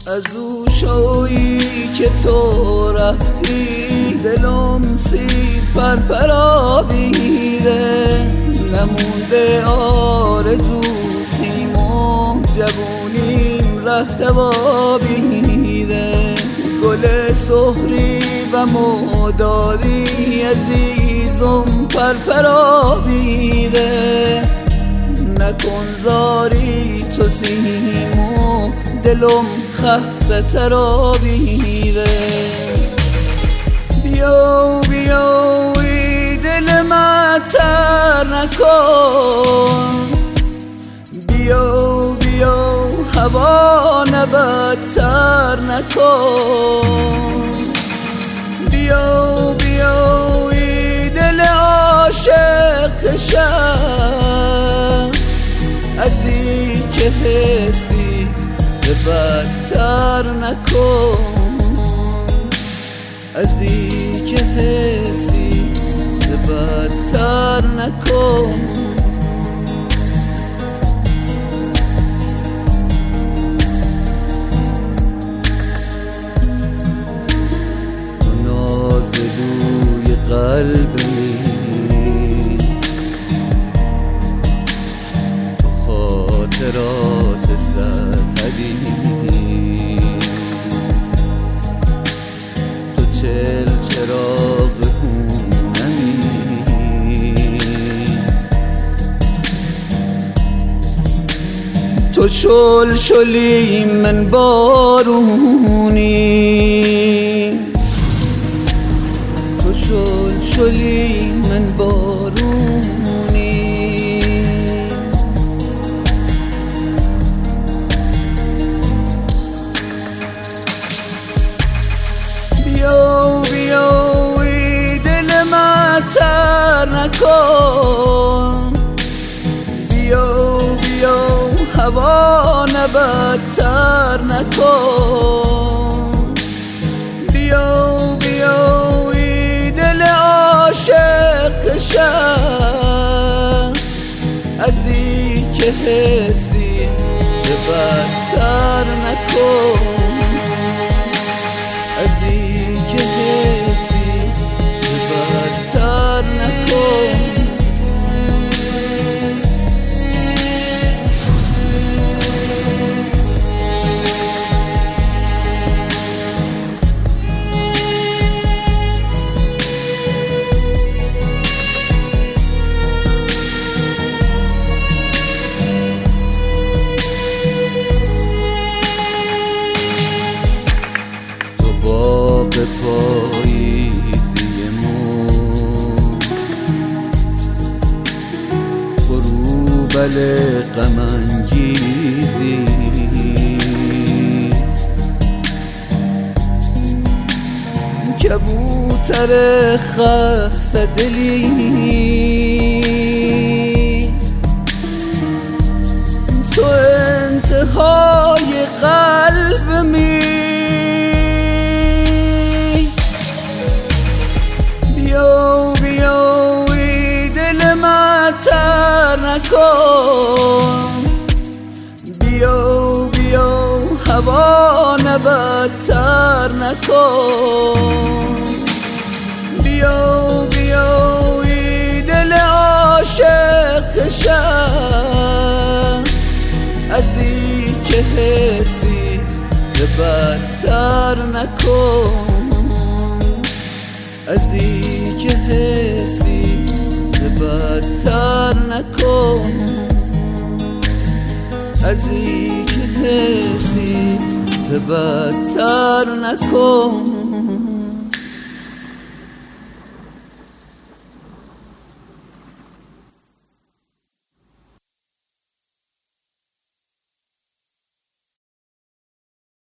از او شویی که تو رفتی دلم سید پرپرابیده، نمونده آرزو سیم و جوونیم رفته وابیده. گل سحری و مدادی عزیزم پرپرابیده، نکن زاری تو سیم و دلم خفصه ترابیده. بیو بیو ای دل مطر نکن، بیو بیو هوا نبدتر نکن. بیو بیو ای دل عاشق شب، از این که حسی بدتر نکن، از این که حسی بدتر نکن. تو نازلوی قلبی، تو خاطرات سرحدی، تو چراغ هونمی، تو شلی من بارونی، تو شلی من بارونی. بیو بیو ای دل مطر نکن، بیو بیو هوا نبدتر نکن. بیو بیو ای دل عاشق شب، از این که حسی بدتر نکن، از این که حسی بدتر نکن. به پاییزیمون غروبل غم انگیزی، کبوتر خسته دلی، تو انتهای قلب می. بیو بیو ای دل مطر نکن، بیو بیو هوا نبدتر نکن. بیو بیو ای دل عاشق شب، از این که حسی بدتر نکن، از این که حسی بدتر نکن، از این که حسی بدتر نکن.